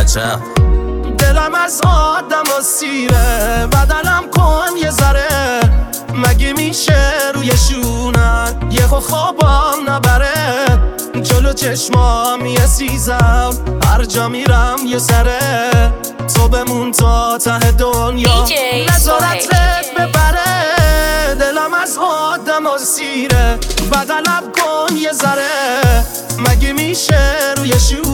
چپ دلم از آدم و سیره، بدلم کن یه ذره. مگه میشه روی شونت یه خوابم نبره؟ جلو چشمام یه سیزم، هر جا میرم یه سره. تو بمون تا ته دنیا، نظارت ببره. دلم از آدم و سیره، بدلم کن یه ذره. مگه میشه روی شونت